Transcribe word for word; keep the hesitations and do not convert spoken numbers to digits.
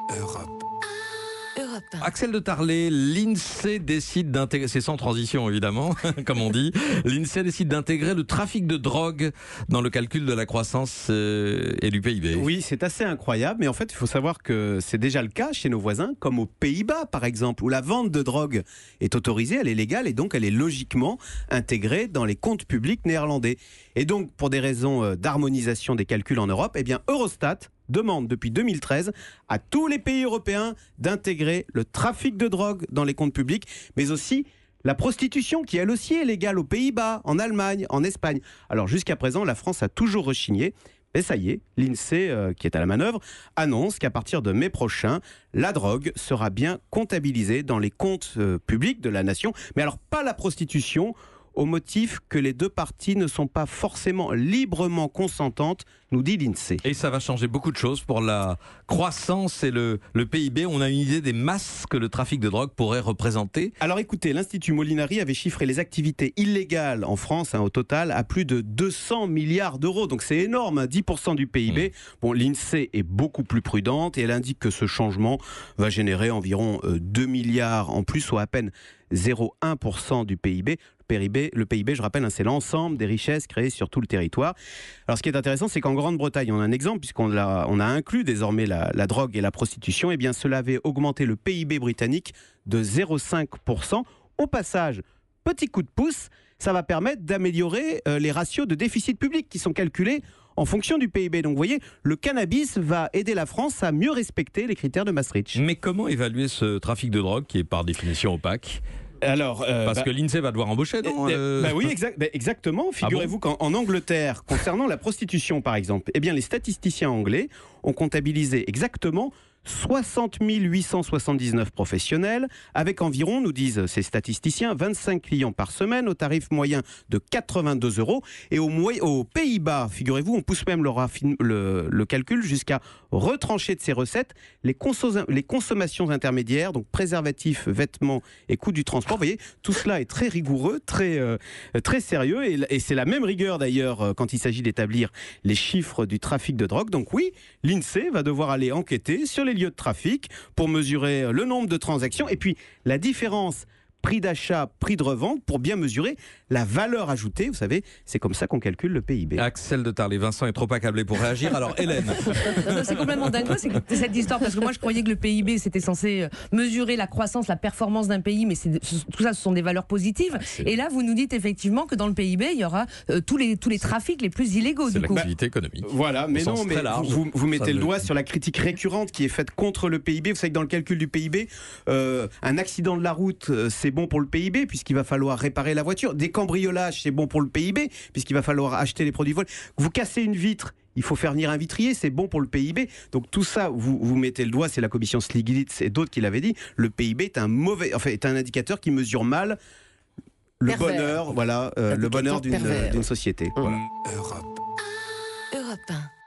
Europe. Europe. Axel de Tarlet, l'INSEE décide d'intégrer, c'est sans transition évidemment, comme on dit, l'INSEE décide d'intégrer le trafic de drogue dans le calcul de la croissance euh, et du P I B. Oui, c'est assez incroyable, mais en fait, il faut savoir que c'est déjà le cas chez nos voisins, comme aux Pays-Bas par exemple, où la vente de drogue est autorisée, elle est légale et donc elle est logiquement intégrée dans les comptes publics néerlandais. Et donc, pour des raisons d'harmonisation des calculs en Europe, eh bien, Eurostat demande depuis deux mille treize à tous les pays européens d'intégrer le trafic de drogue dans les comptes publics, mais aussi la prostitution qui elle aussi est légale aux Pays-Bas, en Allemagne, en Espagne. Alors jusqu'à présent, la France a toujours rechigné. Mais ça y est, l'INSEE, euh, qui est à la manœuvre, annonce qu'à partir de mai prochain, la drogue sera bien comptabilisée dans les comptes euh, publics de la nation. Mais alors pas la prostitution, au motif que les deux parties ne sont pas forcément librement consentantes, nous dit l'INSEE. Et ça va changer beaucoup de choses pour la croissance et le, le P I B. On a une idée des masses que le trafic de drogue pourrait représenter. Alors écoutez, l'Institut Molinari avait chiffré les activités illégales en France, hein, au total, à plus de deux cents milliards d'euros. Donc c'est énorme, hein, dix pour cent du P I B. Mmh. Bon, l'INSEE est beaucoup plus prudente et elle indique que ce changement va générer environ euh, deux milliards en plus, soit à peine zéro virgule un pour cent du P I B. Le P I B, le P I B, je rappelle, hein, c'est l'ensemble des richesses créées sur tout le territoire. Alors ce qui est intéressant, c'est qu'en Grande-Bretagne, on a un exemple, puisqu'on a, on a inclus désormais la, la drogue et la prostitution, et bien cela avait augmenté le P I B britannique de zéro virgule cinq pour cent. Au passage, petit coup de pouce, ça va permettre d'améliorer euh, les ratios de déficit public qui sont calculés en fonction du P I B. Donc vous voyez, le cannabis va aider la France à mieux respecter les critères de Maastricht. Mais comment évaluer ce trafic de drogue qui est par définition opaque ? Alors, euh, Parce bah, que l'INSEE va devoir embaucher, non euh... bah oui, exact, bah exactement. Figurez-vous ah bon qu'en Angleterre, concernant la prostitution par exemple, eh bien, les statisticiens anglais ont comptabilisé exactement soixante mille huit cent soixante-dix-neuf professionnels, avec environ, nous disent ces statisticiens, vingt-cinq clients par semaine, au tarif moyen de quatre-vingt-deux euros. Et au moy- aux Pays-Bas, figurez-vous, on pousse même le, raffine- le, le calcul jusqu'à retrancher de ces recettes les, conso- les consommations intermédiaires, donc préservatifs, vêtements et coûts du transport. Vous voyez, tout cela est très rigoureux, très, euh, très sérieux, et, et c'est la même rigueur d'ailleurs quand il s'agit d'établir les chiffres du trafic de drogue. Donc oui, l'INSEE va devoir aller enquêter sur les lieux de trafic pour mesurer le nombre de transactions et puis la différence prix d'achat, prix de revente pour bien mesurer la valeur ajoutée. Vous savez, c'est comme ça qu'on calcule le P I B. Axel de Tarlet, Vincent est trop accablé pour réagir. Alors Hélène. Non, c'est complètement dingue c'est que cette histoire, parce que moi je croyais que le P I B c'était censé mesurer la croissance, la performance d'un pays, mais c'est, tout ça ce sont des valeurs positives. Ah, et là vous nous dites effectivement que dans le P I B il y aura euh, tous, les, tous les trafics les plus illégaux. C'est du coup. l'activité économique. Voilà, mais non, mais vous, vous mettez le doigt sur la critique récurrente qui est faite contre le P I B. Vous savez que dans le calcul du P I B, euh, un accident de la route euh, c'est bon pour le P I B puisqu'il va falloir réparer la voiture. Des cambriolages c'est bon pour le P I B puisqu'il va falloir acheter les produits volés. Vous cassez une vitre, il faut faire venir un vitrier, c'est bon pour le P I B. Donc tout ça, vous, vous mettez le doigt, c'est la commission Stiglitz et d'autres qui l'avaient dit, le P I B est un mauvais, enfin, est un indicateur qui mesure mal le Pervers. bonheur, voilà, euh, le bonheur d'une, d'une société. Voilà. Europe. Europe un.